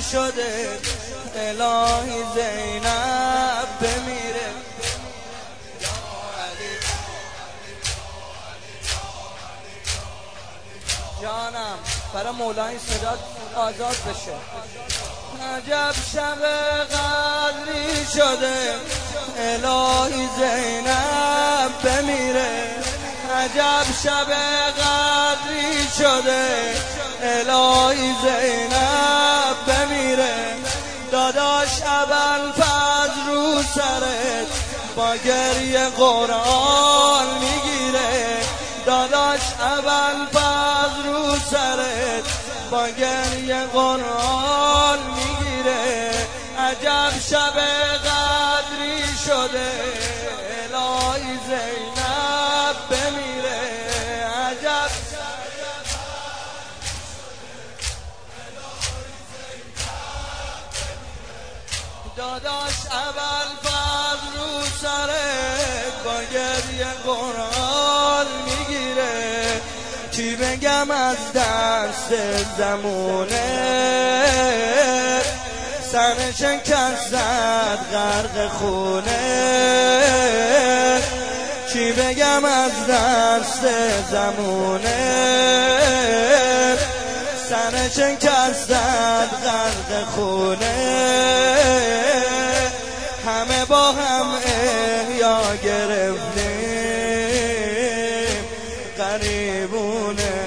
شده الهی زینب بمیره. جانم برای مولای صدات آزاد بشه. عجب شب قدری شده الهی زینب بمیره. عجب شب قدری شده الهی زینب بمیره. داداش ابوالفضل رو سرت با گریه قرآن میگیره. داداش ابوالفضل رو سرت با گریه قرآن میگیره. عجب شب قدری شده الهی زینب بمیره. عجب داداش ابوالفضل رو سرت با گریه قرآن میگیره. چی بگم از دست زمونه سر شکست غرق خونه. چی بگم از دست زمونه سر شکست غرق خونه. همه با هم احیا گرفتیم غریبونه.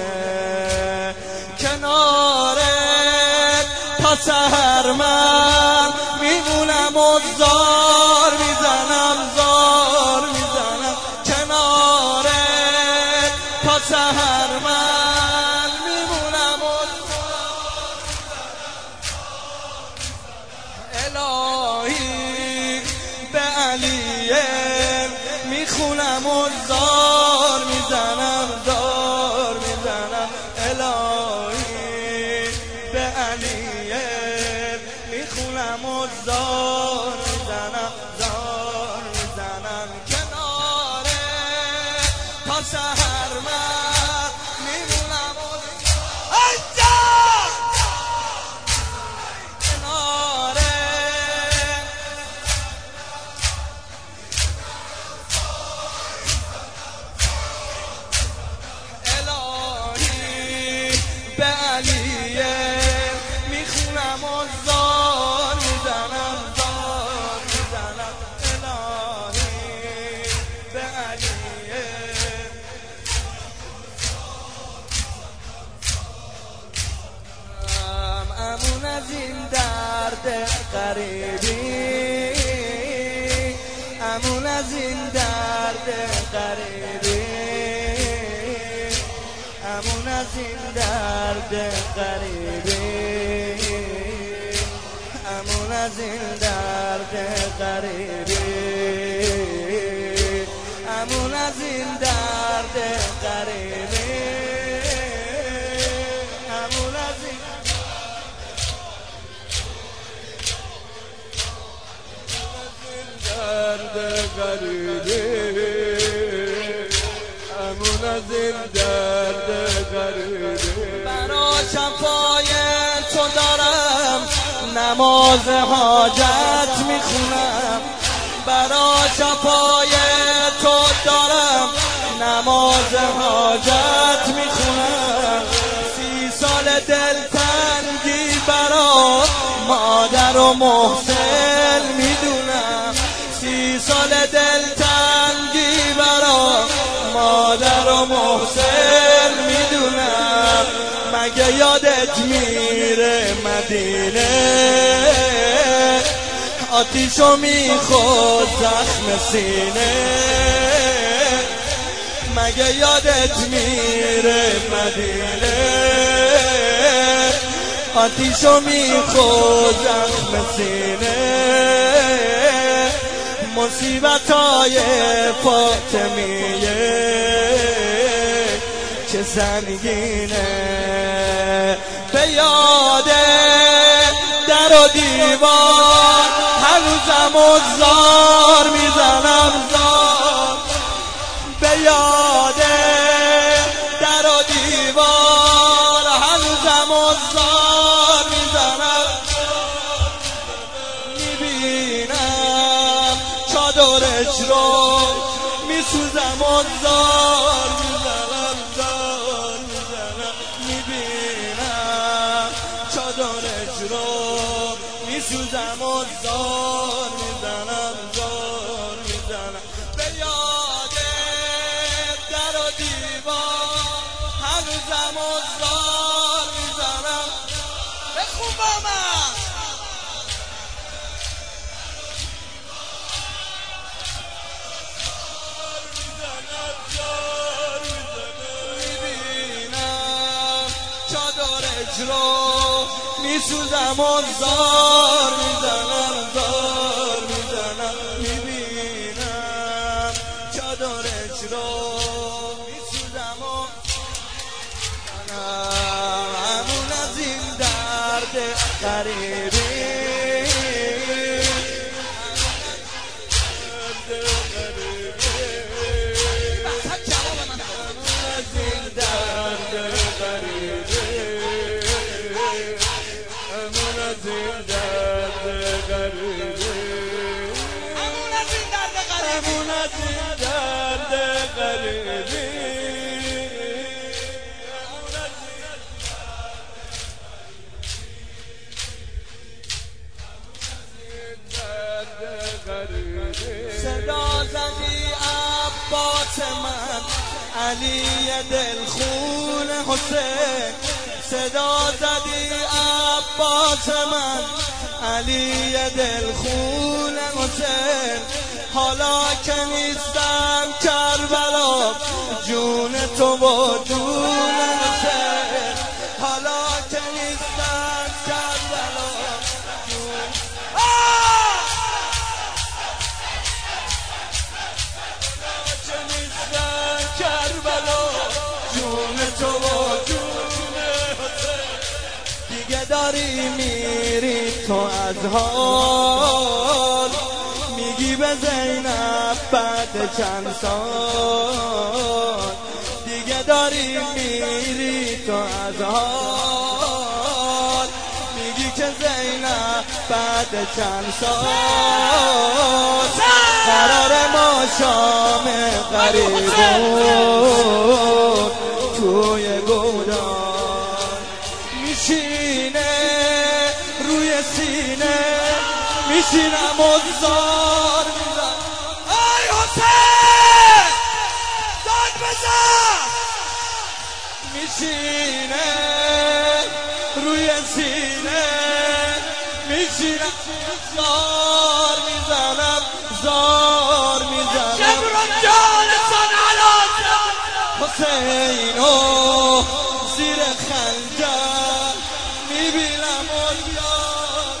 کناره تا سحر من میمونم و زار میزنم زار میزنم. کناره تا سحر من میمونم و الهی به علیه میخونم و زار میزنم زار میزنم. الهی به علیه میخونم و زار میزنم زار میزنم. کناره تا سحر من میمونم و کناره الهی به علیه میخونم و زار میزنم زار میزنم. الهی به علیه امون از این درد غریبی امون از این درد غریبی امون از این درد غریبی امون از این درد غریبی امون از این درد غریبی امون از این درد غریبی امون از این درد غریبی. برا شفای تو دارم نماز حاجت میخونم. برا شفای تو دارم نماز حاجت میخونم. 30 سال دلتنگی برا مادر و محسن میدونم. 30 سال دلتنگی برا مادر و محسن میدونم. مگه یادت میره مدینه آتیشو میخورد زخم سینه. مگه یادت میره مدینه آتیشو میخورد زخم سینه. مصیبتای فاطمیه چه سنگینه. به یاد در و دیوار هنوزم و زار میزنم زار. به یاد در و دیوار هنوزم و زار میزنم. اجرا میسوزم و زار میزنم زار میزنم به یاد در و دیوار هنوزم و زار میزنم بخون با من اجرا میسوزم و زار میزنم زار میزنم میبینم چادر اجرا میسوزم و زنم همون از این درد غریبی صدا زدی عباس من علی دلخون حسین صدا زدی عباس من علی دلخون حسین حالا که نیستم کربلا جون تو و جون حسین حالا که نیستم کربلا جون کربلا جون تو و جون دیگه داری میری تو از حال میگی به زینب بعد چند سال دیگه داری میری تو از حال میگی که زینب بعد چند سال قرار ما شام غریبون توی گودان میشینه روی سینه میشینم و زار میزن ای حسین داد بزن میشینه روی سینه میشینم زار میزنم زار میزنم شبران جانتان علات حسینو زیر خنجر میبینم و یار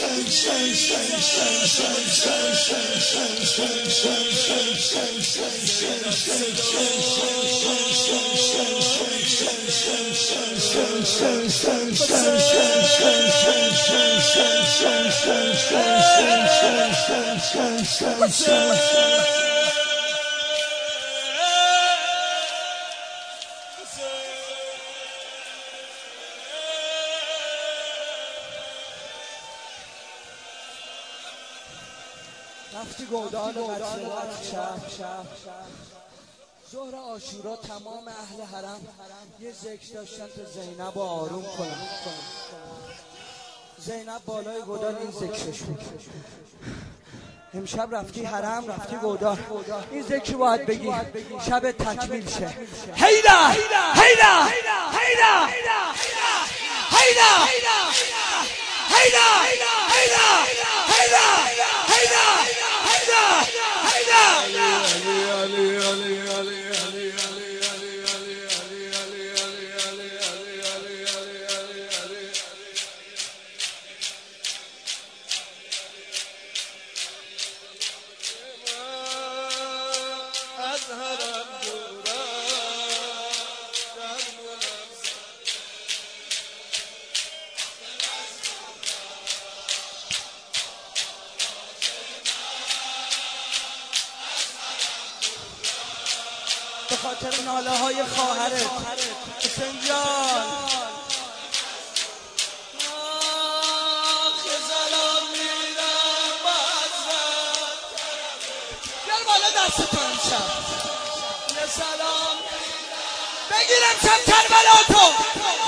رفتی گودال قتل شب ظهر عاشورا تمام اهل حرم یه ذکر داشتن تا زینب آروم کنن. زینب بالای گودال این ذکرش بود. امشب رفتی حرم، رفتی گودال، این ذکر باید بگی شب تکمیل شه. هیدا هیدا هیدا هیدا هیدا به خاطر ناله های خواهرت حسین جان سلام میدم بازم بیار بالا دستتو امشب یه سلام بگیرم شب کربلا تو